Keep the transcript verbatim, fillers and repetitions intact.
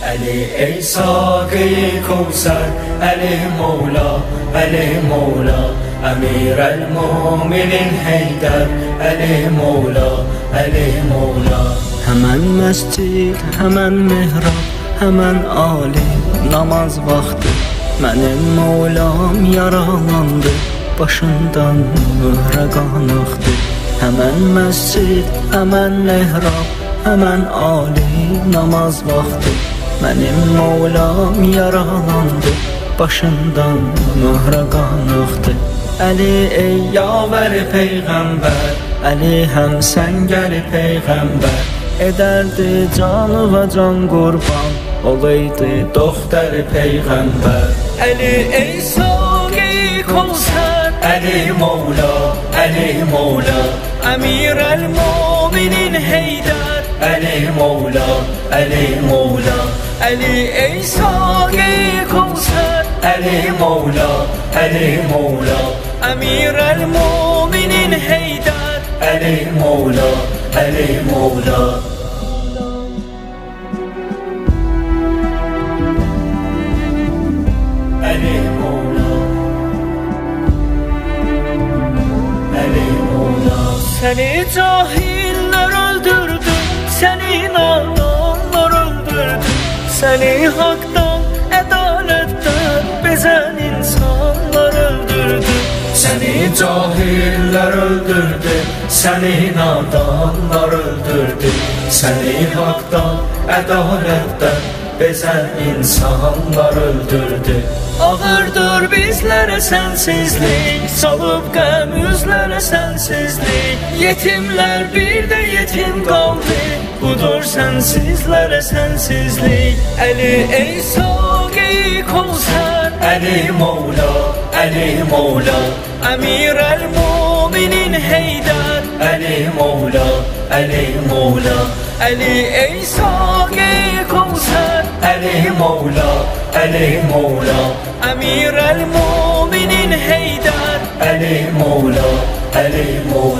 علی ای ساقی کوثر، علی مولا، علی مولا، امیر المؤمنین حیدر، علی مولا، علی مولا. Həmən məscid, həmən mehrab, həmən ali namaz vaxtı, mənim Mevlam yaralandı, başından möhrə qan axdı. Həmən məscid, həmən mehrab, həmən ali namaz vaxtı, mənim Mevlam yaralandı, başından möhrə qan axdı. Əli ey yavər peyğəmbər, Əli həm sən gəli peyğəmbər, edərdi canı və can qurban, olaydı doktor peyğəmbər. Əli ey saqi Kevser, Əli Mevla, Əli Mevla, Əmir el-Müminin Heydər, Əli Mevla, Əli Mevla. Əli ey saqi Kevser, Əli Mevla, Əli Mevla, Əmir el-Müminin Heydər, Əli Mevla, Əli Mevla. Əli Mevla, Əli Mevla. Səni cahillər öldürdü, səni nadanlar öldürdü, səni haqdan, ədalətdən bezən insanlar öldürdü. Səni cahillər öldürdü, səni nadanlar öldürdü, səni haqdan, ədalətdən bezən insanlar öldürdü. Ağırdır bizlərə sənsizlik, salıb qəm üzlərə sənsizlik. Yetimlər bir də yetim qaldı, budur sənsizlərə sənsizlik. Əli ey saqi Kevser, Əli Mevla, Əli Mevla, Əmir el-Müminin Heydər, Əli Mevla, Əli Mevla. Əli ey saqi Kevser, Əli Mevla, Əli Mevla, Əmir el-Müminin Heydər, Əli Mevla, Əli Mevla.